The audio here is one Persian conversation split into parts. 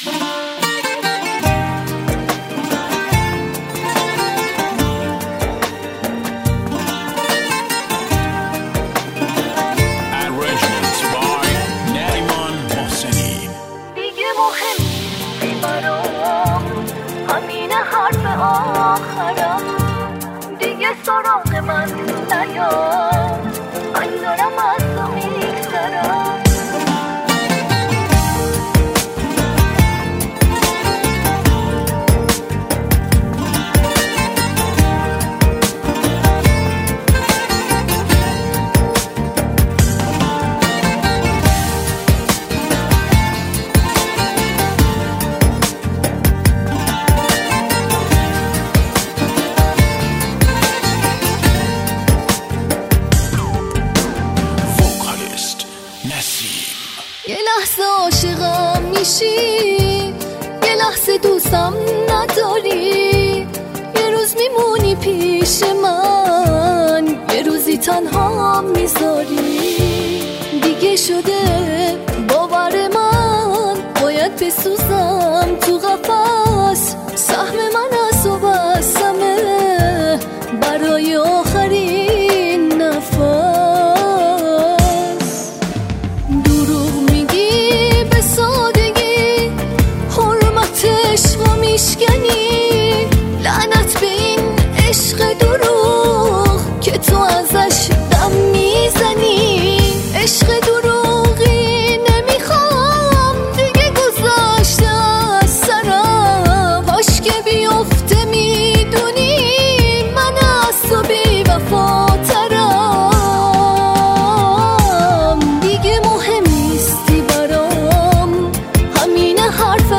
آخرم دیگه سراغ من نیا، من دارم از تو میگذرم. یه لحظه عاشقم میشی، یه لحظه دوستم نداری، یه روز میمونی پیش من، یه روزی تنها میذاری. دیگه شده باور من، باید بسوزم تو قفس، سهم من از تو بستمه برای آخرین نفس. میشکنی لعنت به این عشق دروغ که تو ازش دم میزنی. عشق دروغی نمیخوام دیگه، گذاشته از سرم، باش که بیفته میدونی من از تو بی وفاترم. دیگه مهم نیستی برام، همین حرف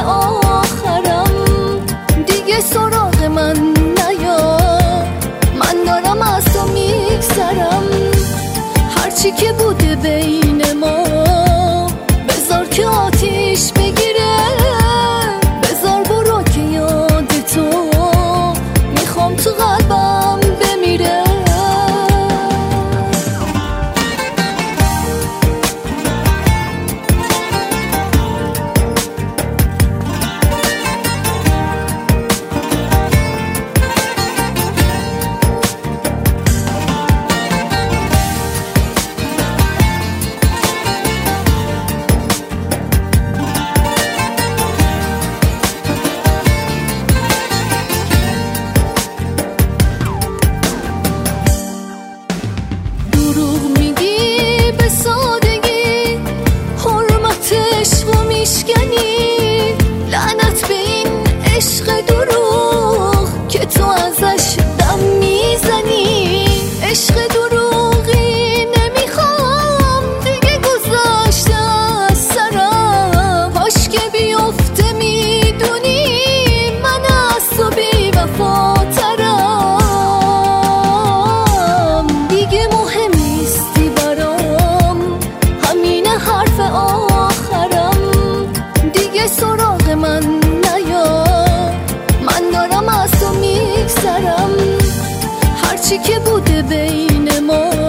سراغ من نیا، من دارم از تو میگذرم. هرچی که بوده بین ما بذار که آتیش بگیره، بذار برو که یاد تو میخوام تو قلبم بمیره. لعنت به این عشق دروغ که تو ازش دم میزنی. عشق دروغی نمیخوام دیگه، گذاشته از سرم، باش که بیفته میدونی من از تو بی وفاترم. دیگه مهم نیستی برام، همین حرف آخرم. دیگه سراغ من نیا، من دارم از تو میگذرم. هرچی که بوده بین ما